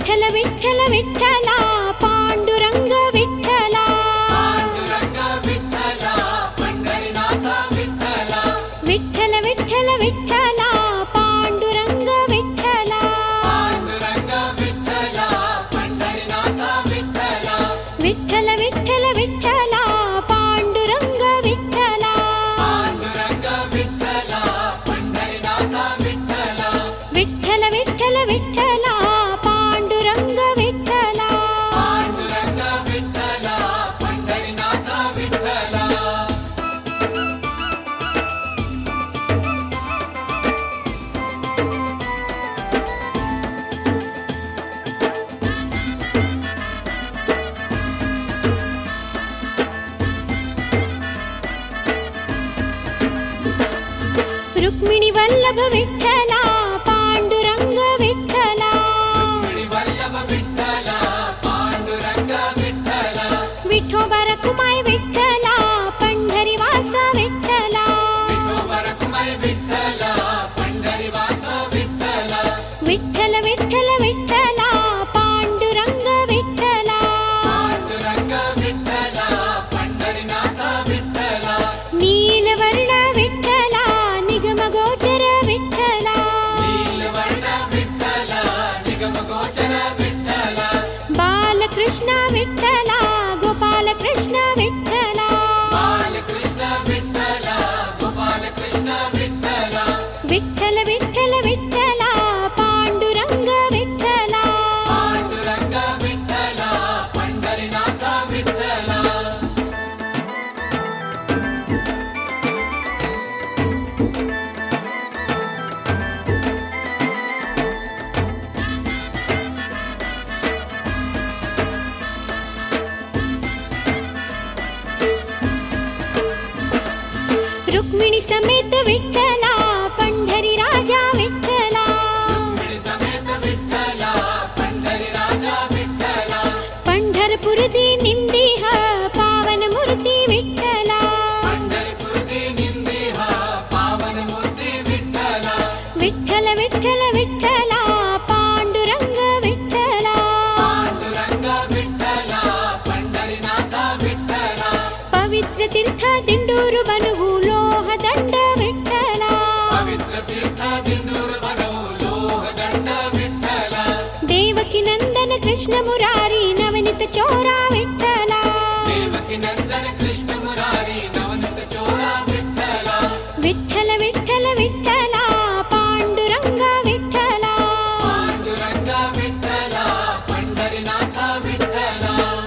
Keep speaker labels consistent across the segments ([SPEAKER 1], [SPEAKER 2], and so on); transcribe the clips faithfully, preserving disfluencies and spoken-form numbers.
[SPEAKER 1] ವಿಠಲ ವಿಠಲ ವಿಠಲ ಪಾಂಡುರಂಗ ವಿಠಲ
[SPEAKER 2] ಪಾಂಡುರಂಗ ವಿಠಲ ಪಂಡರಿನಾಥ ವಿಠಲ
[SPEAKER 1] ವಿಠಲ ವಿಠಲ ವಿಠಲ ಪಾಂಡುರಂಗ ವಿಠಲ
[SPEAKER 2] ಪಾಂಡುರಂಗ ವಿಠಲ ಪಂಡರಿನಾಥ ವಿಠಲ
[SPEAKER 1] ವಿಠಲ ವಿಠಲ ವಿಠಲ ಪಾಂಡುರಂಗ ವಿಠಲ
[SPEAKER 2] ಪಾಂಡುರಂಗ ವಿಠಲ ಪಂಡರಿನಾಥ ವಿಠಲ
[SPEAKER 1] ವಿಠಲ ವಿಠಲ ವಿಠಲ ಪಾಂಡುರಂಗ ವಿಠಲ
[SPEAKER 2] ಪಾಂಡುರಂಗ ವಿಠಲ ಪಂಡರಿನಾಥ ವಿಠಲ
[SPEAKER 1] ರುಕ್ಮಿಣಿ ವಲ್ಲಭ ವಿಠಲ ಪಾಂಡುರಂಗ ವಿಠಲ
[SPEAKER 2] ರುಕ್ಮಿಣಿ ವಲ್ಲಭ ವಿಠಲ ಪಾಂಡುರಂಗ ವಿಠಲ
[SPEAKER 1] ವಿಠೋಬರ ಕುಮಾಯ್ ವಿಠಲ ಪಂಢರಿವಾಸ ವಿಠಲ
[SPEAKER 2] ವಿಠೋಬರ ಕುಮಾಯ್ ವಿಠಲ ಪಂಡರಿವಾಸ ವಿಠಲ
[SPEAKER 1] ವಿಠಲ ವಿಠಲ ವಿಠಲ ಪಾಂಡುರಂಗ ವಿಠಲ
[SPEAKER 2] ಪಾಂಡುರಂಗ ವಿಠಲ ಪಂಡರಿನಾಥ ವಿಠಲ
[SPEAKER 1] ನೀಲವರ್ಣ ವಿಠಲ ನಿಗಮ ಗೋಚರ ವಿಠಲ
[SPEAKER 2] ನೀಲವರ್ಣ ವಿಠಲ ನಿಗಮ ಗೋಚರ ವಿಠಲ
[SPEAKER 1] ಬಾಲಕೃಷ್ಣ ವಿಠಲ ಗೋಪಾಲಕೃಷ್ಣ ವಿಠಲ
[SPEAKER 2] ಬಾಲಕೃಷ್ಣ ವಿಠಲ ಗೋಪಾಲಕೃಷ್ಣ ವಿಠಲ
[SPEAKER 1] ವಿಠಲ ವಿಠಲ ವಿಠಲ ಪಾಂಡುರಂಗ ವಿಠಲ
[SPEAKER 2] ಪಾಂಡುರಂಗ ವಿಠಲ ಪಂಡರಿನಾಥ ವಿಠಲ
[SPEAKER 1] ರುಕ್ಮಿಣಿ ಸಮೇತ ವಿಠಲ ಪಂಢರಿ ರಾಜ ವಿಠಲ
[SPEAKER 2] ರುಕ್ಮಿಣಿ ಸಮೇತ ವಿಠಲ ಪಂಡರಿ ರಾಜ ವಿಠಲ
[SPEAKER 1] ಪಂಢರಪುರದಿ ನಿಂದಿಹ ಪಾವನ ಮೂರ್ತಿ ವಿಠಲ
[SPEAKER 2] ಪಂಡರಿಪುರದಿ ನಿಂದಿಹ ಪಾವನ ಮೂರ್ತಿ ವಿಠಲ
[SPEAKER 1] ವಿಠಲ ವಿಠಲ ವಿಠಲ ಪಾಂಡುರಂಗ ವಿಠಲ
[SPEAKER 2] ಪಾಂಡುರಂಗ ವಿಠಲ ಪಂಡರಿನಾಥ ವಿಠಲ
[SPEAKER 1] ಪವಿತ್ರ ತೀರ್ಥ ದಿಂಡೂರು ಬನುವು ಲೋಹ ದಂಡ ವಿಠಲ
[SPEAKER 2] ಪವಿತ್ರ ತೀರ್ಥ ದಿಂಡೂರು ಬನವು ಲೋಹ ದಂಡ ವಿಠಲ
[SPEAKER 1] ದೇವಕಿ ನಂದನ ಕೃಷ್ಣ ಮುರಾರಿ ನವನಿತ ಚೋರ ವಿಠಲ
[SPEAKER 2] ದೇವಕಿ ನಂದನ ಕೃಷ್ಣ ಮುರಾರಿ ನವನಿತ ಚೋರ ವಿಠಲ
[SPEAKER 1] ವಿಠಲ ವಿಠಲ ವಿಠಲ ಪಾಂಡುರಂಗ ವಿಠಲ
[SPEAKER 2] ಪಾಂಡುರಂಗ ವಿಠಲ ಪಂಡರಿನಾಥ ವಿಠಲ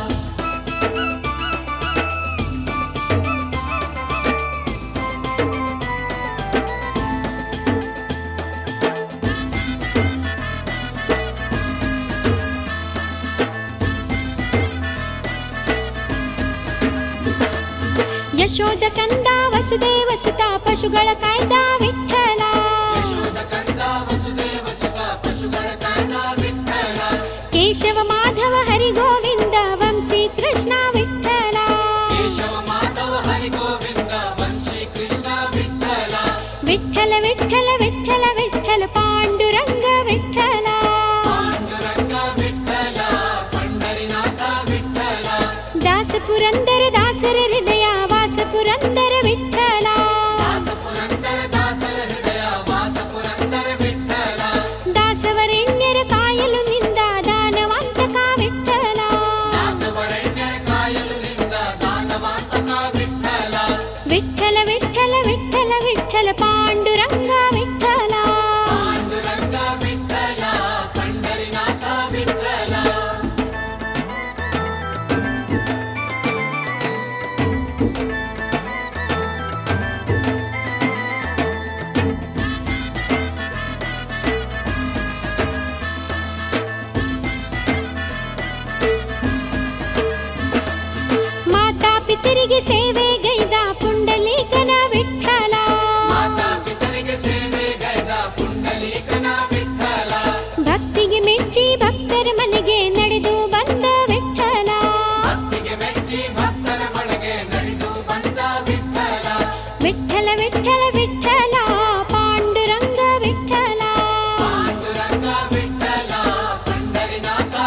[SPEAKER 1] ಯಶೋದ ಕಂದ ವಸುದೇವ ಸುತ ಪಶುಗಳ ಕಾಯ್ದ ವಿಠಲ
[SPEAKER 2] ಯಶೋದ ಕಂದ ವಸುದೇವ ಸುತ ಪಶುಗಳ ಕಾಯ್ದ ವಿಠಲ
[SPEAKER 1] ಕೇಶವ ಮಾಧವ ಹರಿ ಗೋವಿಂದ ವಂಶಿ ಕೃಷ್ಣ ವಿಠಲ
[SPEAKER 2] ಕೇಶವ ಮಾಧವ ಹರಿ ಗೋವಿಂದ ವಂಶಿ ಕೃಷ್ಣ ವಿಠಲ
[SPEAKER 1] ವಿಠಲ ವಿಠಲ ವಿಠಲ ವಿಠಲ ಪಾಂಡುರಂಗ ವಿಠಲ
[SPEAKER 2] ಪಾಂಡುರಂಗ ವಿಠಲ ಪಂಡರಿನಾಥ ವಿಠಲ
[SPEAKER 1] ದಾಸ ಪುರಂದರ ದಾಸರ ಹೃದಯ ವಾಸ ಪುರಂದರ ವಿಠಲ
[SPEAKER 2] ದಾಸ ಪುರಂದರ ದಾಸರ ಹೃದಯ ವಾಸ ಪುರಂದರ ವಿಠಲ
[SPEAKER 1] ದಾಸವರೆಣ್ಯರ ಕಾಯಲು ನಿಂದ ದಾನವಾಂತಕ ವಿಠಲ
[SPEAKER 2] ದಾಸವರಣ್ಯರ ಕಾಯಲು ನಿಂದ ದಾನವಾಂತಕ ವಿಠಲ
[SPEAKER 1] ವಿಠಲ ವಿಠಲ ವಿಠಲ ವಿಠಲ ಪಾಂಡುರಂಗ ವಿಠಲ
[SPEAKER 2] ಪಾಂಡುರಂಗ ವಿಠಲ ಪಂಡರಿನಾಥ ವಿಠಲ
[SPEAKER 1] ಮಾತಾ ಪಿತರಿಗೆ ಸೇವೆ ಗೈದ ಪುಂಡಲೀಕನ ವಿಠಲ
[SPEAKER 2] ಮಾತಾ ಪಿತರಿಗೆ ಸೇವೆ ಗೈದ ಪುಂಡಲೀಕನ ವಿಠಲ
[SPEAKER 1] ಭಕ್ತಿಗೆ ಮೆಚ್ಚಿ ಭಕ್ತರ ಮನೆಗೆ ನಡೆದು ಬಂದ ವಿಠಲ
[SPEAKER 2] ಭಕ್ತಿಗೆ ಮೆಚ್ಚಿ ಭಕ್ತರ ಮನೆಗೆ ನಡೆದು ಬಂದ ವಿಠಲ
[SPEAKER 1] ವಿಠಲ ವಿಠಲ ವಿಠಲ ಪಾಂಡುರಂಗ ವಿಠಲ
[SPEAKER 2] ಪಾಂಡುರಂಗ ವಿಠಲ ಪಂಡರಿನಾಥ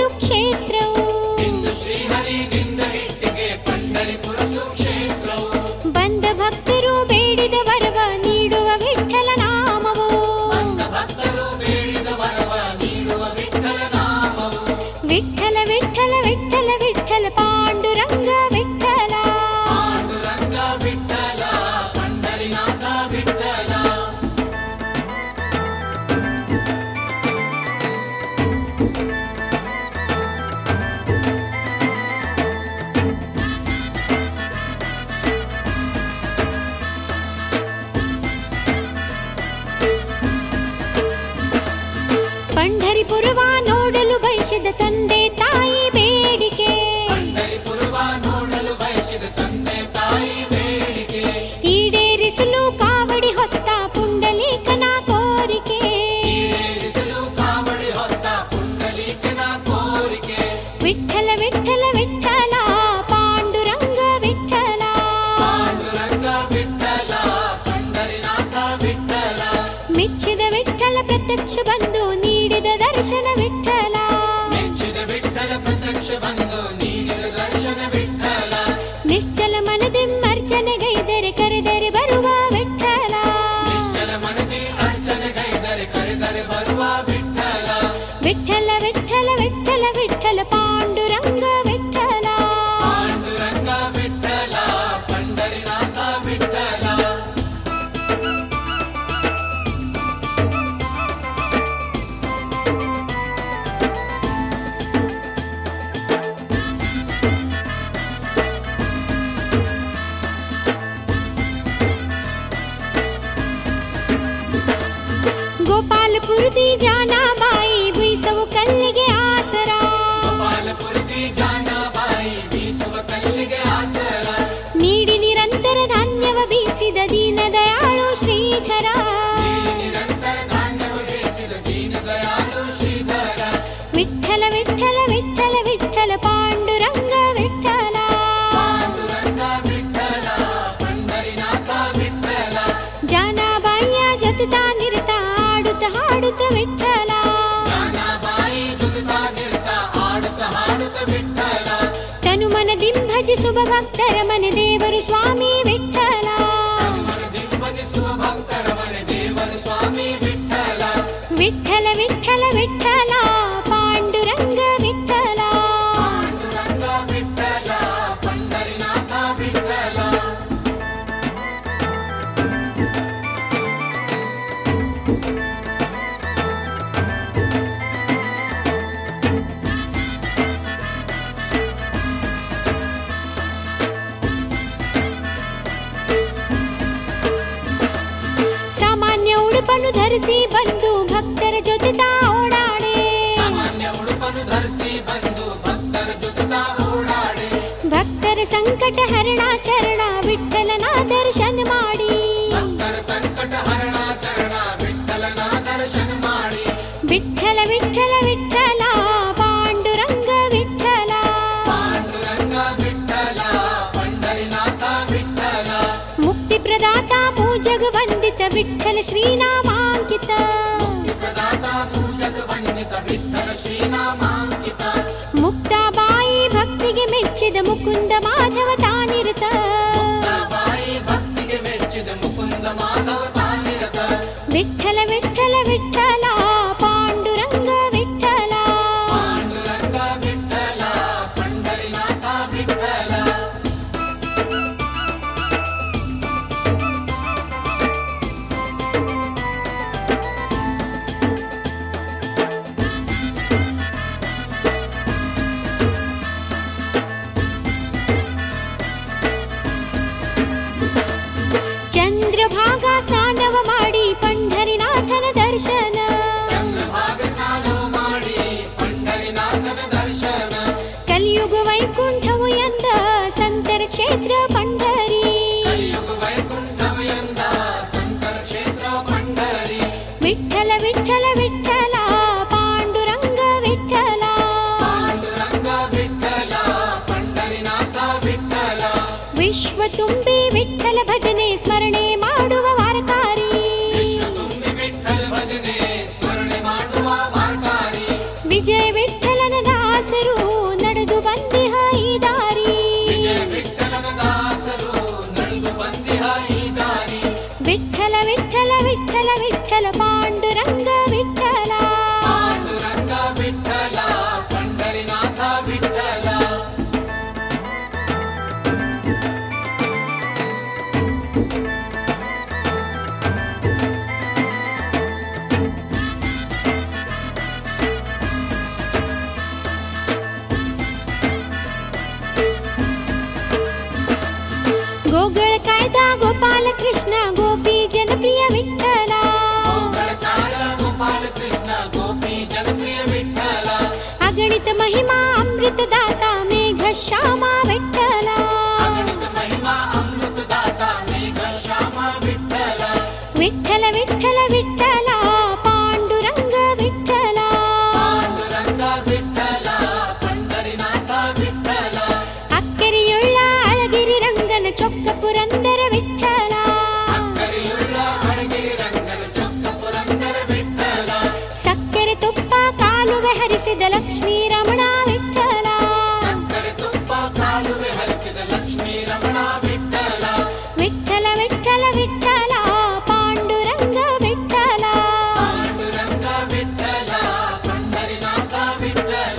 [SPEAKER 1] ಸುಕ್ಷೇತ್ರವು
[SPEAKER 2] ಇಂದು ಶ್ರೀಹರಿಯಿಂದ ಇಟ್ಟಿಗೆ ಪಂಢರಿಪುರ ಸುಕ್ಷೇತ್ರವು
[SPEAKER 1] ಬಂದ ಭಕ್ತರು ಬೇಡಿದ ವರವ ನೀಡುವ ವಿಠ್ಠಲ ನಾಮವು
[SPEAKER 2] ಬಂದ ಭಕ್ತರು ಬೇಡಿದ ವರವ ನೀಡುವ ವಿಠ್ಠಲ ನಾಮವು
[SPEAKER 1] ವಿಠ್ಠಲ ವಿಠ್ಠಲ ವಿಠ್ಠಲ ವಿಠ್ಠಲ ಪಾಂಡುರಂಗ ವಿಠ್ಠಲ
[SPEAKER 2] ಪಾಂಡುರಂಗ ವಿಠ್ಠಲ ಪಂಢರಿನಾಥ ವಿಠ್ಠಲ
[SPEAKER 1] ಪಂಢರಿಪುರವ ನೋಡಲು ಬಯಸಿದ ತಂದೆ ತಾಯಿ ಬೇಡಿಕೆ
[SPEAKER 2] ಪಂಢರಿಪುರವ ನೋಡಲು ಬಯಸಿದ ತಂದೆ ತಾಯಿ ಬೇಡಿಕೆ
[SPEAKER 1] ಈಡೇರಿಸಲು ಕಾವಡಿ ಹೊತ್ತ ಪುಂಡಲೀಕನ ಕೋರಿಕೆ
[SPEAKER 2] ಈಡೇರಿಸಲು ಕಾವಡಿ ಹೊತ್ತ ಪುಂಡಲೀಕನ ಕೋರಿಕೆ
[SPEAKER 1] ವಿಠ್ಠಲ ವಿಠ್ಠಲ ವಿಠ್ಠಲ ಪಾಂಡುರಂಗ ವಿಠ್ಠಲ
[SPEAKER 2] ಪಾಂಡುರಂಗ ವಿಠ್ಠಲ ಪಂಢರಿನಾಥ ವಿಠ್ಠಲ
[SPEAKER 1] ಮೆಚ್ಚಿದ ವಿಠ್ಠಲ ಪ್ರತ್ಯಕ್ಷ ಬಂದು ನೀಡಿದ ದರ್ಶನ ವಿಠ್ಠಲ
[SPEAKER 2] ಮೆಚ್ಚಿದ ವಿಠ್ಠಲ ಪ್ರತ್ಯಕ್ಷ ಬಂದು ನೀಡಿದ ದರ್ಶನ ವಿಠ್ಠಲ
[SPEAKER 1] ನಿಶ್ಚಲ ಮನದೆಮ್ಮರ್ಚನೆಗೈದರೆ ಕರೆದರೆ ಬರುವ ವಿಠ್ಠಲ
[SPEAKER 2] ನಿಶ್ಚಲ ಮನದಿ ಅರ್ಚನೆಗೈದರೆ ಕರೆದರೆ ಬರುವ ವಿಠ್ಠಲ
[SPEAKER 1] ವಿಠ್ಠಲ ವಿಠ್ಠಲ ವಿಠ್ಠಲ ವಿಠ್ಠಲ ಪಾಂಡುರಂಗ ವಿಠ್ಠಲ
[SPEAKER 2] ಪಾಂಡುರಂಗ ವಿಠ್ಠಲ ಪಂಢರಿನಾಥ ವಿಠ್ಠಲ
[SPEAKER 1] ಗೋಪಾಲಪುರದಿ ಜಾನಾಬಾಯಿ ಬೀಸವು ಕಲ್ಲಿಗೆ ಆಸರ
[SPEAKER 2] ಗೋಪಾಲಪುರದಿ ಜಾನಾಬಾಯಿ ಬೀಸುವ ಕಲ್ಲಿಗೆ ಆಸರ
[SPEAKER 1] ನೀಡಿ ನಿರಂತರ ಧಾನ್ಯವ ಬೀಸಿದ ದೀನ ದಯಾಳು ಶ್ರೀಧರ
[SPEAKER 2] ನೀಡಿ ನಿರಂತರ ಧಾನ್ಯವ ಬೇಸಿದ ದೀನ ದಯಾಳು ಶ್ರೀಧರ
[SPEAKER 1] ವಿಠ್ಠಲ ವಿಠ್ಠಲ ವಿಠ್ಠಲ ವಿಠ್ಠಲ ಪಾಂಡುರಂಗ ವಿಠ್ಠಲ
[SPEAKER 2] ಪಾಂಡುರಂಗ ವಿಠ್ಠಲ ಪಂಢರಿನಾಥ ವಿಠ್ಠಲ
[SPEAKER 1] ಜಾನಾಬಾಯಿಯ ಜೊತೆತ ನಿರತ ಆಡುತ್ತ ಹಾಡುತ್ತ ವಿಠ್ಠಲ
[SPEAKER 2] ಜಾನಾಬಾಯಿ ಜೊತೆತಾ ನಿರತ ಆಡುತ್ತ ಹಾಡುತ್ತ ವಿಠ್ಠಲ
[SPEAKER 1] ತನು ಮನದಿಂ ಭಜಿಸುವ ಭಕ್ತರ ಮನೆ ದೇವರು ಸ್ವಾಮಿ ವಿಠ್ಠಲ
[SPEAKER 2] ಮನದಿ ಭಜಿಸುವ ಭಕ್ತರ ಮನೆ ದೇವರು ಸ್ವಾಮಿ ವಿಠ್ಠಲ
[SPEAKER 1] ವಿಠ್ಠಲ ವಿಠ್ಠಲ ವಿಠ್ಠಲ ಪಾಂಡುರಂಗ ವಿಠ್ಠಲ
[SPEAKER 2] ಪಾಂಡುರಂಗ ವಿಠ್ಠಲ ಪಂಢರಿನಾಥ ವಿಠ್ಠಲ
[SPEAKER 1] ಸಾಮಾನ್ಯ ಉಡುಪನ್ನು ಧರಿಸಿ ಬಂದು ಭಕ್ತರ ಜೊತೆ ತಾ ಓಡಾಡೆ
[SPEAKER 2] ಸಾಮಾನ್ಯ ಉಡುಪನ್ನು ಧರಿಸಿ ಬಂದು ಭಕ್ತರ ಜೊತೆತಾ ಓಡಾಡಿ
[SPEAKER 1] ಭಕ್ತರ ಸಂಕಟ ಹರಣಾಚರಣ ವಿಠ್ಠಲನ ದರ್ಶನ ಮಾಡಿ
[SPEAKER 2] ಭಕ್ತರ ಸಂಕಟ ಹರಣಾಚರಣ ವಿಠ್ಠಲನ ದರ್ಶನ ಮಾಡಿ
[SPEAKER 1] ವಿಠ್ಠಲ ವಿಠ್ಠಲ ವಿಠ್ಠಲ ಪಾಂಡುರಂಗ ವಿಠ್ಠಲ
[SPEAKER 2] ಪಾಂಡುರಂಗ ವಿಠ್ಠಲ ಪಂಢರಿನಾಥ ವಿಠ್ಠಲ
[SPEAKER 1] ಮುಕ್ತಿ ಪ್ರದಾತ ಪೂಜಗ ವಂದಿತ ವಿಠ್ಠಲ ಶ್ರೀನಾಮಾಂಕಿತ
[SPEAKER 2] ಪ್ರದಾತ ಪೂಜಕ ವಂದಿತ ವಿಠ್ಠಲ ಶ್ರೀನಾಮಾಂಕಿತ
[SPEAKER 1] ಮುಕ್ತಾಬಾಯಿ ಭಕ್ತಿಗೆ ಮೆಚ್ಚಿದ ಮುಕುಂದ ಮಾಧವ ತಾನಿರತ
[SPEAKER 2] ಬಾಯಿ ಭಕ್ತಿಗೆ ಮೆಚ್ಚಿದ ಮುಕುಂದ ಮಾಧವ ತಾನಿರತ
[SPEAKER 1] ವಿಠ್ಠಲ ವಿಠ್ಠಲ ವಿಠ್ಠಲ ಪಾಂಡುರಂಗ ವಿಠ್ಠಲ
[SPEAKER 2] ಪಾಂಡುರಂಗ ವಿಠ್ಠಲ ಪಂಢರಿನಾಥ ವಿಠ್ಠಲ
[SPEAKER 1] ಚಂದ್ರಭಾಗ ಸ್ನಾನವ ಮಾಡಿ ಪಂಢರಿನಾಥನ ದರ್ಶನ
[SPEAKER 2] ಚಂದ್ರಭಾಗ ಸ್ನಾನವ ಮಾಡಿ ಪಂಢರಿನಾಥನ ದರ್ಶನ
[SPEAKER 1] ಕಲಿಯುಗ ವೈಕುಂಠವು ಎಂದ ಸಂತರ ಕ್ಷೇತ್ರ ಪಂಢರಿ
[SPEAKER 2] ಕಲಿಯುಗ ವೈಕುಂಠವ ಎಂದ ಸಂತರ ಕ್ಷೇತ್ರ ಪಂಢರಿ
[SPEAKER 1] ವಿಠ್ಠಲ ವಿಠ್ಠಲ ವಿಠ್ಠಲ ಪಾಂಡುರಂಗ ವಿಠ್ಠಲ
[SPEAKER 2] ಪಾಂಡುರಂಗ ವಿಠ್ಠಲ ಪಂಢರಿನಾಥ ವಿಠ್ಠಲ
[SPEAKER 1] ವಿಶ್ವ ತುಂಬಿ ವಿಠ್ಠಲ ಭಜನೆ ಸ್ಮರಣೆ ಮಾಡುವ ವಾರಕಾರಿ
[SPEAKER 2] ವಿಶ್ವ ತುಂಬಿ ವಿಠ್ಠಲ ಭಜನೆ ಸ್ಮರಣೆ ಮಾಡುವ ವಾರ್ಕಾರಿ
[SPEAKER 1] ವಿಜಯ ವಿಠ್ಠಲನ ದಾಸರು ನಡೆದು ಬಂದಿಹ ಈ ದಾರಿ
[SPEAKER 2] ವಿಜಯ ವಿಠಲನ ದಾಸರು ನಡೆದು ಬಂದಿಹ ಈ ದಾರಿ
[SPEAKER 1] ವಿಠಲ ವಿಠಲ ವಿಠಲ ವಿಠಲ ಪಾಂಡುರಂಗ ವಿಠಲ
[SPEAKER 2] ಪಾಂಡುರಂಗ ವಿಠಲ ಪಂಡರಿನಾಥ ವಿಠಲ
[SPEAKER 1] ಗೋಗಳ ಕಾಯ್ದ ಗೋಪಾಲ ಕೃಷ್ಣ ಗೋಪಿ ಜನಪ್ರಿಯ ವಿಠಲ
[SPEAKER 2] ಗೋಗಳ ಕಾಯ್ದ ಗೋಪಾಲ ಕೃಷ್ಣ ಗೋಪಿ ಜನಪ್ರಿಯ ವಿಠಲ
[SPEAKER 1] ಅಗಣಿತ ಮಹಿಮಾ ಅಮೃತದಾತ ಮೇಘ ಶ್ಯಾಮ ವಿಠಲ
[SPEAKER 2] ಅಗಣಿತ ಮಹಿಮಾ ಅಮೃತದಾತ ಮೇಘ ಶ್ಯಾಮ ವಿಠಲ
[SPEAKER 1] ವಿಠಲ ವಿಠಲ ವಿಠಲ ಪಾಂಡುರಂಗ ವಿಠಲ
[SPEAKER 2] ಪಾಂಡುರಂಗ ವಿಠಲ ಪಂಡರಿನಾಥ ವಿಠಲ
[SPEAKER 1] ಅಕ್ಕರಿಯುಳ್ಳ ಅಳಗಿರಿ ರಂಗನ ಚೊಕ್ಕ ಪುರಂದರ ವಿಠಲ
[SPEAKER 2] ಅಕ್ಕರಿಯುಳ್ಳ ಅಳಗಿರಿ ರಂಗನ ಚೊಕ್ಕ ಪುರಂದರ ವಿಠಲ
[SPEAKER 1] ಸಕ್ಕರೆ ತುಪ್ಪ ಕಾಲುವೆ ಹರಿಸಿದ ಲಕ್ಷ್ಮೀ ರಮಣ ವಿಠಲ
[SPEAKER 2] ಸಕ್ಕರೆ ತುಪ್ಪ ಕಾಲುವೆ ಹರಿಸಿದ ಲಕ್ಷ್ಮೀ ರಮಣ ವಿಠಲ
[SPEAKER 1] ವಿಠಲ ವಿಠಲ ವಿಠಲ ಪಾಂಡುರಂಗ ವಿಠಲ
[SPEAKER 2] ಪಾಂಡುರಂಗ ವಿಠಲ ಪಂಡರಿನಾಥ ವಿಠಲ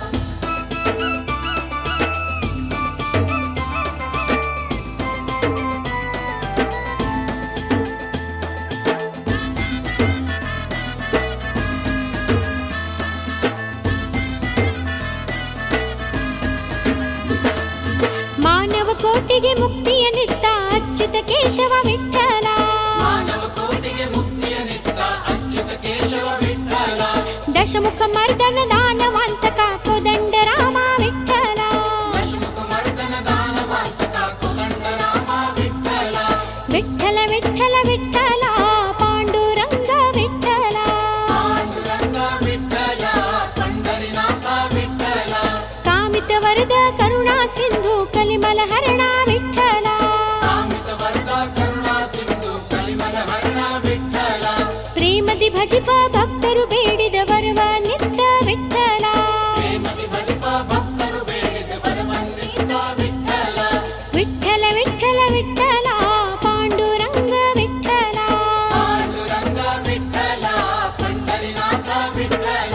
[SPEAKER 1] ಮಾನವ ಕೋಟಿಗೆ ಮುಕ್ತಿಯ ನಿತ್ತ ಅಚ್ಯುತ ಕೇಶವ ವಿಠಲ
[SPEAKER 2] ಮಾನವ ಕೋಟಿಗೆ ಮುಕ್ತಿಯ ನಿತ್ತ ಅಚ್ಯುತ ಕೇಶವ ವಿಠಲ
[SPEAKER 1] ದಶಮುಖ ಮರ್ದನ ದಾನವಾಂತಕ ಕೋದಂಡ ರಾಮ ವಿಠಲ
[SPEAKER 2] ದಶಮುಖ ಮರ್ದನ ದಾನವಾಂತಕ ಕೋದಂಡ ರಾಮ ವಿಠಲ
[SPEAKER 1] ವಿಠಲ ವಿಠಲ ವಿಠಲ ಪಾಂಡುರಂಗ ವಿಠಲ
[SPEAKER 2] ಪಾಂಡುರಂಗ ವಿಠಲ ಪಂಡರಿನಾಥ ವಿಠಲ
[SPEAKER 1] ಕಾಮಿತ ವರದ ಕರುಣಾ ಸಿಂಧು ಕಲಿಮಲ ಹರಣ ವಿಠಲ
[SPEAKER 2] ಕಾಮಿತ ವರದ ಕರುಣಾ ಸಿಂಧು ಕಲಿಮಲ ಹರಣ ವಿಠಲ
[SPEAKER 1] ಪ್ರೇಮದಿ ಭಜಿಪ ಭಕ್ತರು ಬೇಡಿದ ವರವ ನಿತ್ತ ವಿಠಲ
[SPEAKER 2] ಪ್ರೇಮದಿ ಭಜಿಪ ಭಕ್ತರು ಬೇಡಿದ ವರವನ್ನಿತ್ತ ವಿಠಲ
[SPEAKER 1] ವಿಠಲ ವಿಠಲ ವಿಠಲ ಪಾಂಡುರಂಗ ವಿಠಲ
[SPEAKER 2] ಪಾಂಡುರಂಗ ವಿಠಲ ಪಂಡರಿನಾಥ ವಿಠಲ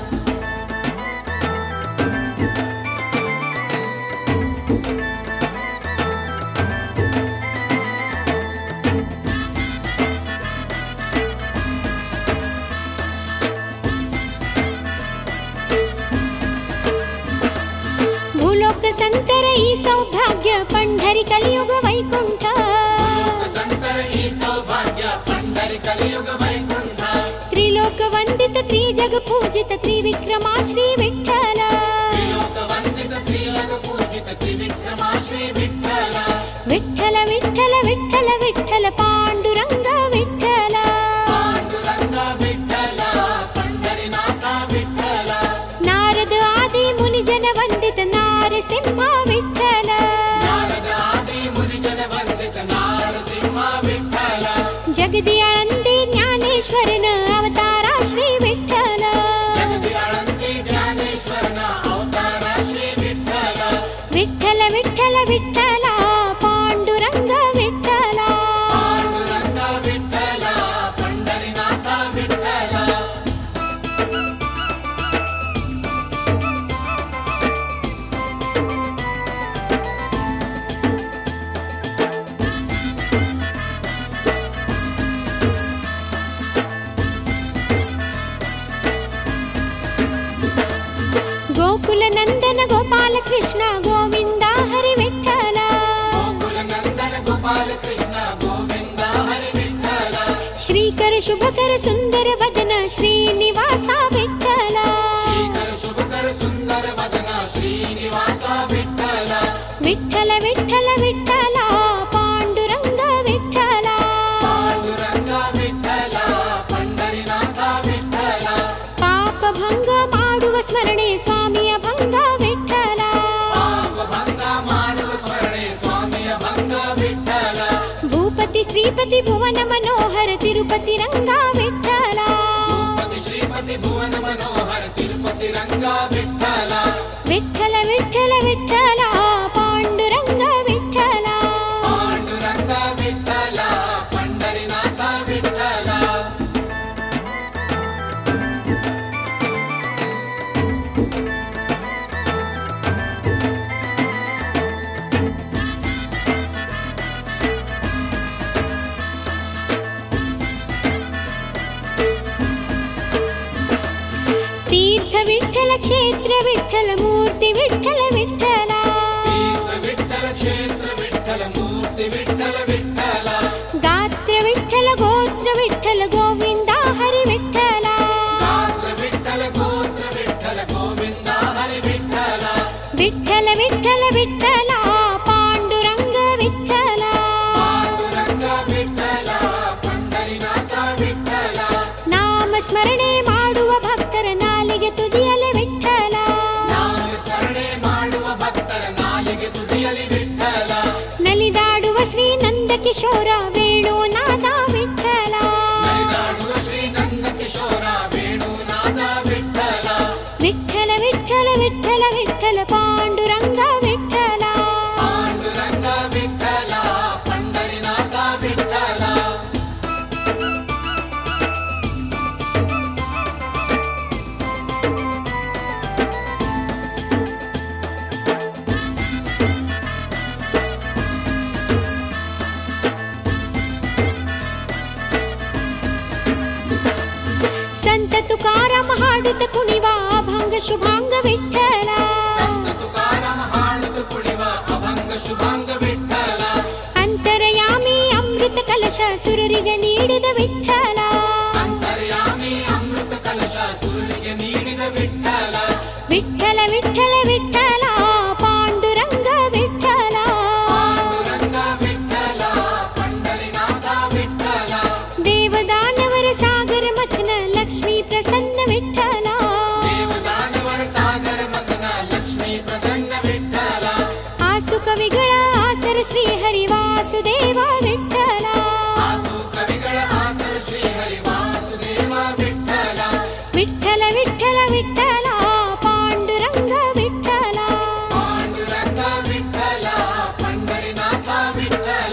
[SPEAKER 1] ಭೂಲೋಕ ಸಂತರ ಈ ಸೌಭಾಗ್ಯ ಪಂಢರಿ ಕಲಿಯುಗ ವೈಕುಂಠ
[SPEAKER 2] ಲೋಕ ಸಂತರ ಈ ಸೌಭಾಗ್ಯ ಪಂಡರಿ ಕಲಿಯುಗ ವೈಕುಂಠ
[SPEAKER 1] ತ್ರಿಲೋಕ ವಂದಿತ ತ್ರಿಜಗ ಪೂಜಿತ ತ್ರಿವಿಕ್ರಮ ಶ್ರೀ ವಿಠಲ
[SPEAKER 2] ತ್ರಿಲೋಕ ವಂದಿತ ತ್ರಿಲೋಕ ಪೂಜಿತ ತ್ರಿವಿಕ್ರಮ ಶ್ರೀ ವಿಠಲ
[SPEAKER 1] ವಿಠಲ ವಿಠಲ ವಿಠಲ ವಿಠಲ ಪಾಂಡುರಂಗ ವಿಠಲ
[SPEAKER 2] ಪಾಂಡುರಂಗ ವಿಠಲ ಪಂಡರಿನಾಥ ವಿಠಲ
[SPEAKER 1] ನಾರದ ಆದಿ ಮುನಿಜನ ವಂದಿತ ನಾರಸಿಂಹ ವಿಠಲ
[SPEAKER 2] ನಾರದ ಆದಿ ಮುನಿಜನ ವಂದಿತ ನಾರಸಿಂಹ ವಿಠಲ
[SPEAKER 1] ಜಗದಿ ಅಳಂದಿ ಜ್ಞಾನೇಶ್ವರನ ಅವತಾರ ಶ್ರೀ ವಿಠಲ
[SPEAKER 2] ಜಗದಿ ಅಳಂದಿ ಜ್ಞಾನೇಶ್ವರನ ಅವತಾರ ಶ್ರೀ ವಿಠಲ
[SPEAKER 1] ವಿಠಲ ವಿಠಲ ವಿಠಲ ಪಾಂಡುರಂಗ ವಿಠಲ
[SPEAKER 2] ಪಾಂಡುರಂಗ ವಿಠಲ ಪಂಡರಿನಾಥ ವಿಠಲ
[SPEAKER 1] ಗೋಕುಲ ನಂದನ ಗೋಪಾಲ ಕೃಷ್ಣ ಗೋವಿಂದ ಹರಿ ವಿಠಲ
[SPEAKER 2] ಗೋಕುಲ ನಂದನ ಗೋಪಾಲ ಕೃಷ್ಣ ಗೋವಿಂದ ಹರಿ ವಿಠಲ
[SPEAKER 1] ಶ್ರೀಕರ ಶುಭಕರ ಸುಂದರ ವದನ ಶ್ರೀನಿವಾಸ ವಿಠಲ
[SPEAKER 2] ಶ್ರೀಕರ ಶುಭಕರ ಸುಂದರ ವದನ ಶ್ರೀನಿವಾಸ ವಿಠಲ
[SPEAKER 1] ವಿಠಲ ವಿಠಲ ವಿಠಲ ಪಾಂಡುರಂಗ ವಿಠಲ
[SPEAKER 2] ಪಾಂಡುರಂಗ ವಿಠಲ ಪಂಡರಿನಾಥ ವಿಠಲ
[SPEAKER 1] ಪಾಪ ಭಂಗ ಮಾಡುವ ಸ್ಮರಣೆ ಸ್ವಾಮಿಯ ಭಂಗ ವಿಠಲ
[SPEAKER 2] ಪಾಪ ಭಂಗ ಮಾಡುವ ಸ್ಮರಣೆ ಸ್ವಾಮಿಯ ಭಂಗ ವಿಠಲ
[SPEAKER 1] ಭೂಪತಿ ಶ್ರೀಪತಿ ಭುವನ ಮನೋಹರ ತಿರುಪತಿ ರಂಗ ವಿಠಲ
[SPEAKER 2] ಭೂಪತಿ ಶ್ರೀಪತಿ ಭುವನ ಮನೋಹರ ತಿರುಪತಿ ರಂಗ ವಿಠಲ
[SPEAKER 1] ವಿಠ್ಠಲ ವಿಠ್ಠಲ ವಿಠ್ಠಲ ಪಾಂಡುರಂಗ ವಿಠ್ಠಲ
[SPEAKER 2] ಪಾಂಡುರಂಗ ವಿಠ್ಠಲ ಪಂಡರಿನಾಥ ವಿಠ್ಠಲ
[SPEAKER 1] ತೀರ್ಥ ವಿಠ್ಠಲ ಕ್ಷೇತ್ರ ವಿಠ್ಠಲ ಮೂರ್ತಿ ವಿಠ್ಠಲ ವಿಠ್ಠಲ
[SPEAKER 2] ತೀರ್ಥ ವಿಠ್ಠಲ ಕ್ಷೇತ್ರ ವಿಠ್ಠಲ ಮೂರ್ತಿ ವಿಠ್ಠಲ ವಿಠ್ಠಲ
[SPEAKER 1] ಗಾತ್ರ ವಿಠ್ಠಲ ಗೋತ್ರ ವಿಠ್ಠಲ ಗೋವಿಂದ ಹರಿ ವಿಠ್ಠಲ
[SPEAKER 2] ಗಾತ್ರ ವಿಠ್ಠಲ ಗೋತ್ರ ವಿಠ್ಠಲ ಗೋವಿಂದ ಹರಿ ವಿಠ್ಠಲ
[SPEAKER 1] ವಿಠ್ಠಲ ವಿಠ್ಠಲ ವಿಠ್ಠಲ ಪಾಂಡುರಂಗ ವಿಠ್ಠಲ
[SPEAKER 2] ಪಾಂಡುರಂಗ ವಿಠ್ಠಲ ಪಂಡರಿನಾಥ ವಿಠ್ಠಲ
[SPEAKER 1] ನಾಮ ಸ್ಮರಣೆ ಮಾಡುವ ಭಕ್ತರ ನಾಲಿಗೆ ತುದಿಯಲೆ ವಿಠ್ಠಲ
[SPEAKER 2] ನಾಮ ಸ್ಮರಣೆ ಮಾಡುವ ಭಕ್ತರ ನಾಲಿಗೆ ತುದಿಯಲಿ ವಿಠ್ಠಲ
[SPEAKER 1] ನಲಿದಾಡುವ ಶ್ರೀ ನಂದ ಕಿಶೋರ ವೇಣುನಾದ ವಿಠ್ಠಲ
[SPEAKER 2] ನಲಿದಾಡುವ ಶ್ರೀ ನಂದ ಕಿಶೋರ ವೇಣುನಾದ ವಿಠ್ಠಲ
[SPEAKER 1] ವಿಠ್ಠಲ ವಿಠ್ಠಲ ವಿಠ್ಠಲ ವಿಠ್ಠಲ ಪಾಂಡುರಂಗ ವಿಠ್ಠಲ
[SPEAKER 2] ಪಾಂಡುರಂಗ ವಿಠ್ಠಲ ಪಂಡರಿನಾಥ ವಿಠ್ಠಲ
[SPEAKER 1] ಸಂತ ತುಕಾರಾಮ ಹಾಡುತ್ತ ಕುಣಿವ ಅಭಂಗ ಶುಭಾಂಗ ವಿಠ್ಠಲ
[SPEAKER 2] ಸಂತ ತುಕಾರಾಮ ಹಾಡುತ್ತ ಕುಣಿವ ಅಭಂಗ ಶುಭಾಂಗ ವಿಠ್ಠಲ
[SPEAKER 1] ಅಂತರಯಾಮಿ ಅಮೃತ ಕಲಶ ಸುರರಿಗೆ ನೀಡಿದ ವಿಠ್ಠಲ
[SPEAKER 2] ಅಂತರ್ಯಾಮಿ ಅಮೃತ ಕಲಶ ಸುರರಿಗೆ ನೀಡಿದ ವಿಠ್ಠಲ
[SPEAKER 1] ವಿಠ್ಠಲ ವಿಠ್ಠಲ ವಿಠ್ಠಲ ಪಾಂಡುರಂಗ ವಿಠ್ಠಲ
[SPEAKER 2] ಪಾಂಡುರಂಗ ವಿಠ್ಠಲ ಪಂಡರಿನಾಥ ವಿಠ್ಠಲ
[SPEAKER 1] ದೇವದಾನವರ ಸಾಗರ ಮಥನ ಲಕ್ಷ್ಮೀ ಪ್ರಸನ್ನ ವಿಠ್ಠಲ
[SPEAKER 2] ದೇವದಾನವರ ಸಾಗರ ಮಗನ ಲಕ್ಷ್ಮೀ ಪ್ರಸನ್ನ ವಿಠ್ಠಲ
[SPEAKER 1] ಆಸು ಕವಿಗಳ ಆಸರ ಶ್ರೀ ಹರಿ ವಾಸುದೇವ ವಿಠ್ಠಲ
[SPEAKER 2] ಆಸು ಕವಿಗಳ ಆಸರ ಶ್ರೀ ಹರಿ ವಾಸುದೇವ ವಿಠ್ಠಲ
[SPEAKER 1] ವಿಠ್ಠಲ ವಿಠ್ಠಲ ವಿಠ್ಠಲ ಪಾಂಡುರಂಗ ವಿಠ್ಠಲ
[SPEAKER 2] ಪಾಂಡುರಂಗ ವಿಠ್ಠಲ ಪಂಡರಿನಾಥ ವಿಠ್ಠಲ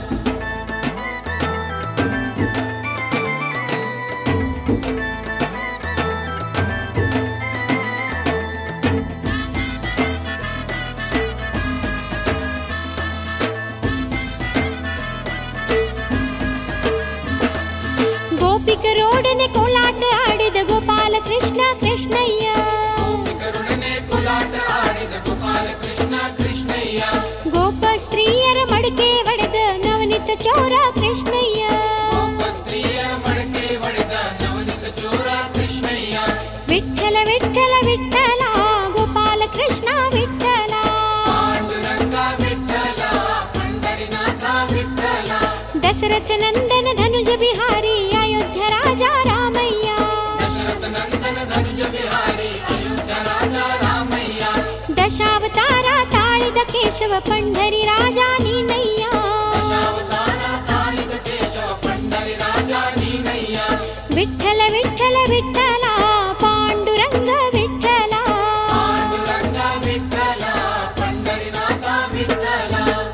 [SPEAKER 1] ಗೋಪಿಕರೋಡನೆ ಕೋಲಾಟ ಆಡಿದ ಗೋಪಾಲ ಕೃಷ್ಣ ಕೃಷ್ಣಯ್ಯ
[SPEAKER 2] ಕರುಣನೆ ಕೋಲಾಟ ಆಡಿದ ಗೋಪಾಲ ಕೃಷ್ಣ ಕೃಷ್ಣಯ್ಯ
[SPEAKER 1] ಗೋಪ ಸ್ತ್ರೀಯರ ಮಡಿಕೆ ಒಡೆದ ನವನಿತ ಚೋರ ಕೃಷ್ಣಯ್ಯ
[SPEAKER 2] ಒಬ್ಬ ಸ್ತ್ರೀಯರ ಮಡಕೆ ಒಡೆದ ನವನಿತ ಚೋರ ಕೃಷ್ಣಯ್ಯ
[SPEAKER 1] ವಿಠ್ಠಲ ವಿಠ್ಠಲ ವಿಠ್ಠಲ ಗೋಪಾಲ ಕೃಷ್ಣ ವಿಠ್ಠಲ
[SPEAKER 2] ಪಾಂಡುರಂಗ ವಿಠ್ಠಲ ಪಂಡರಿನಾಥ ವಿಠ್ಠಲ
[SPEAKER 1] ದಶರಥ ನಂದನ ಧನುಜ ಬಿಹಾರಿ ಅಯೋಧ್ಯ ರಾಜ ರಾಮಯ್ಯ
[SPEAKER 2] ದಶರಥ ನಂದನ ಧನುಜ ಬಿಹಾರಿ ಅಯೋಧ್ಯ ರಾಜ ರಾಮಯ್ಯ
[SPEAKER 1] ದಶಾವತಾರ ತಾಳಿದ ಕೇಶವ ಪಂಢರಿ ರಾಜ ನೀನಯ್ಯ
[SPEAKER 2] ದಶಾವತಾರ ತಾಳಿದ ಕೇಶವ ಪಂಡರಿ ರಾಜ ನೀನಯ್ಯ
[SPEAKER 1] ವಿಠ್ಠಲ ವಿಠ್ಠಲ ವಿಠ್ಠಲ ಪಾಂಡುರಂಗ ವಿಠ್ಠಲ
[SPEAKER 2] ಪಾಂಡುರಂಗ ವಿಠ್ಠಲ ಪಂಡರಿನಾಥ ವಿಠ್ಠಲ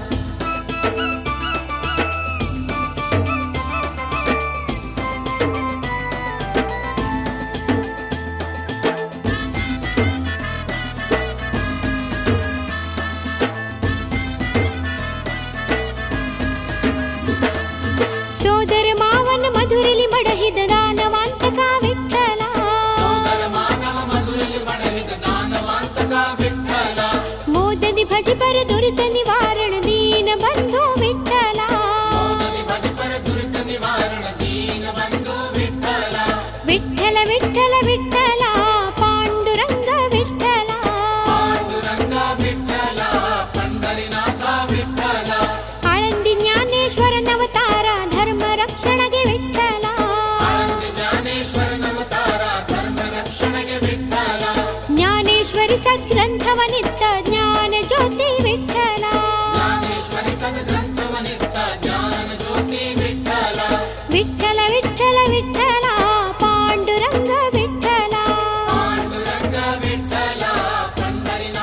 [SPEAKER 1] ಸೋದರ ಮಾವನ ಮಧುರಲಿ ಮಡಹಿದ ದಾನವಾಂತಕ ವಿಠ್ಠಲ
[SPEAKER 2] ಸೋದರ ಮಾನವ ಮಧುರಲ್ಲಿ ಮಡಲಿದ ದಾನವಾಂತಕ ವಿಠ್ಠಲ
[SPEAKER 1] ಮೋದದಿ ಭಜಿಪರ ದುರಿತ ನಿವಾರಣ ದೀನ ಬಂಧು ವಿಠ್ಠಲ
[SPEAKER 2] ಮೋದದಿ ಭಜಪರ ದುರಿತ ನಿವಾರಣ ದೀನ ಬಂಧು ವಿಠ್ಠಲ
[SPEAKER 1] ವಿಠ್ಠಲ ವಿಠ್ಠಲ ವಿಠ್ಠಲ ಪಾಂಡುರಂಗ ವಿಠ್ಠಲ
[SPEAKER 2] ಪಾಂಡುರಂಗ ವಿಠ್ಠಲ ಪಂಡರಿನಾಥ ವಿಠ್ಠಲ
[SPEAKER 1] ಆಳಂದಿ ಜ್ಞಾನೇಶ್ವರನವತಾರ ಧರ್ಮ ರಕ್ಷಣೆಗೆ ವಿಠ್ಠಲ
[SPEAKER 2] ಆನಂದ ಜ್ಞಾನೇಶ್ವರನವತಾರ ಧರ್ಮ ರಕ್ಷಣೆಗೆ ವಿಠ್ಠಲ
[SPEAKER 1] ಜ್ಞಾನೇಶ್ವರಿ ಸದ್ಗ್ರಂಥವನಿತ್ತ ಜ್ಞಾನ ಜ್ಯೋತಿ ವಿಠ್ಠಲ
[SPEAKER 2] ಜ್ಞಾನೇಶ್ವರಿ ಸದ್ಗ್ರಂಥವನಿತ್ತ ಜ್ಞಾನ ಜ್ಯೋತಿ ವಿಠ್ಠಲ
[SPEAKER 1] ವಿಠ್ಠಲ ವಿಠ್ಠಲ ವಿಠ್ಠಲ ಪಾಂಡುರಂಗ ವಿಠ್ಠಲ
[SPEAKER 2] ಪಾಂಡುರಂಗ ವಿಠ್ಠಲ ಪಂಡರಿನಾಥ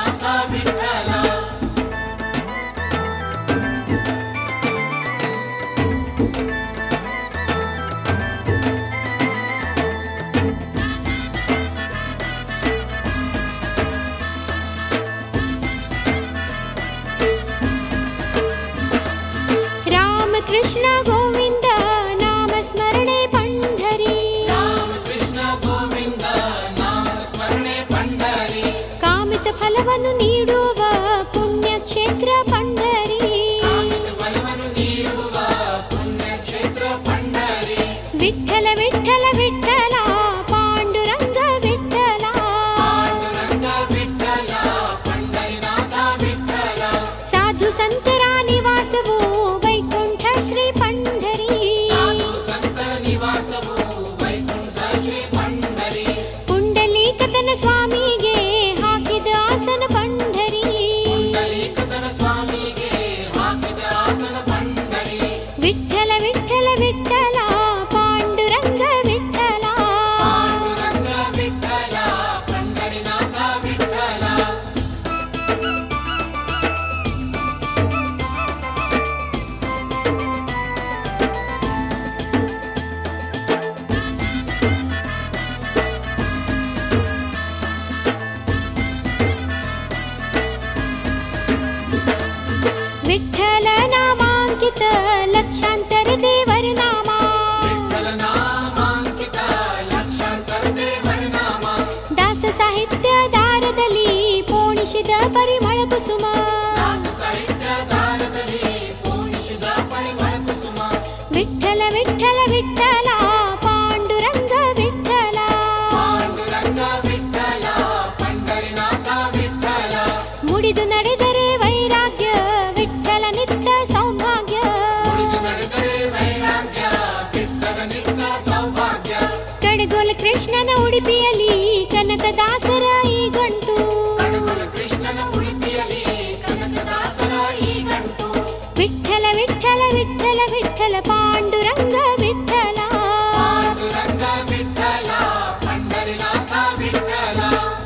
[SPEAKER 1] ಫಲವನ್ನು ನೀಡುವ ಪುಣ್ಯಕ್ಷೇತ್ರ ಪಂಢರಿ.
[SPEAKER 2] ಫಲವನ್ನು ನೀಡುವ ಪುಣ್ಯಕ್ಷೇತ್ರ ಪಂಢರಿ.
[SPEAKER 1] ವಿಠಲ ವಿಠಲ ವಿಠಲ ಪಾಂಡುರಂಗ ವಿಠಲ.
[SPEAKER 2] ಪಾಂಡುರಂಗ ವಿಠಲ ಪಂಢರಿನಾಥ ವಿಠಲ.
[SPEAKER 1] ಸಾಧು ಸಂತರ ನಿವಾಸವು ವೈಕುಂಠ ಶ್ರೀ ಪಂಢರಿ.
[SPEAKER 2] ಸಾಧು ಸಂತರ ನಿವಾಸವು ವೈಕುಂಠ ಶ್ರೀ ಪಂಢರಿ.
[SPEAKER 1] ಪುಂಡಲೀಕತನ ಸ್ವಾಮಿಗೆ ಹಾಕಿದ ಆಸನ ಪಂಢರಿ.
[SPEAKER 2] ಪುಂಡಲೀಕತನ ಸ್ವಾಮಿಗೆ ಹಾಕಿದ ಆಸನ ಪಂಢರಿ.
[SPEAKER 1] ವಿಠಲ ವಿಠಲ ವಿಠಲ ಪಾಂಡುರಂಗ ವಿಠಲ.
[SPEAKER 2] ಪಾಂಡುರಂಗ ವಿಠಲ ಪಂಢರಿನಾಥ ವಿಠಲ.
[SPEAKER 1] ವಿಠಲ ನಾಮಾಂಕಿತ ಲಕ್ಷಾಂತರ ದೇವರ ನಾಮ.
[SPEAKER 2] ವಿಠಲ ನಾಮಾಂಕಿತ ಲಕ್ಷಾಂತರ ದೇವರ ನಾಮ.
[SPEAKER 1] ದಾಸ ಸಾಹಿತ್ಯ ದಾರದಲ್ಲಿ ಪೋಣಿಸಿದ ಪರಿಮಳ ಕುಸುಮ.
[SPEAKER 2] ದಾಸ ಸಾಹಿತ್ಯ ದಾರದಲ್ಲಿ ಪೂರ್ಣಿಸಿದ ಪರಿಮಳ ಕುಸುಮ.
[SPEAKER 1] ವಿಠಲ ವಿಠಲ ವಿಠಲ ಪಾಂಡುರಂಗ ವಿಠಲ.
[SPEAKER 2] ಪಾಂಡುರಂಗ ವಿಠಲ ಪಂಢರಿನಾಥ ವಿಠಲ.
[SPEAKER 1] ಮುಡಿದು ನಡೆದರೆ ವೈರಾಗ್ಯ ವಿಠಲ ನಿತ್ಯ ಸೌಭಾಗ್ಯ.
[SPEAKER 2] ಕುಳಿತು ನಡೆದರೆ ವೈರಾಗ್ಯ ವಿಠಲ ನಿತ್ಯ ಸೌಭಾಗ್ಯ.
[SPEAKER 1] ಕಡಗೋಲ ಕೃಷ್ಣನ ಉಡುಪಿಯಲ್ಲಿ ಕನಕದಾಸರ ಈ ಗಂಟು.
[SPEAKER 2] ಕಡಗುಲ ಕೃಷ್ಣನ ಉಡುಪಿಯಲ್ಲಿ ಕನಕದಾಸರ ಈ ಗಂಟು.
[SPEAKER 1] ವಿಠಲ ವಿಠಲ ವಿಠಲ ವಿಠಲ ಪಾಂಡುರಂಗ ವಿಠಲ.
[SPEAKER 2] ಪಾಂಡುರಂಗ ವಿಠಲ ಪಂಢರಿನಾಥ ವಿಠಲ.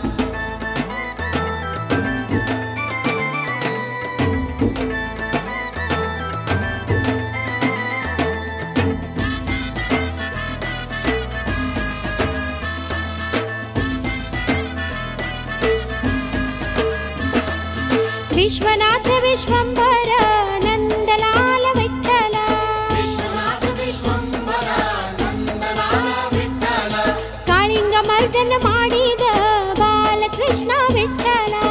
[SPEAKER 1] ವಿಶ್ವನಾಥ ವಿಶ್ವಂಬರ ನಂದಲಾಲ ವಿಠಲ.
[SPEAKER 2] ವಿಶ್ವನಾಥ ವಿಶ್ವಂಬರ ನಂದಲಾಲ ವಿಠಲ.
[SPEAKER 1] ಕಾಳಿಂಗ ಮರ್ದನ ಮಾಡಿದ ಬಾಲಕೃಷ್ಣ ವಿಠಲ.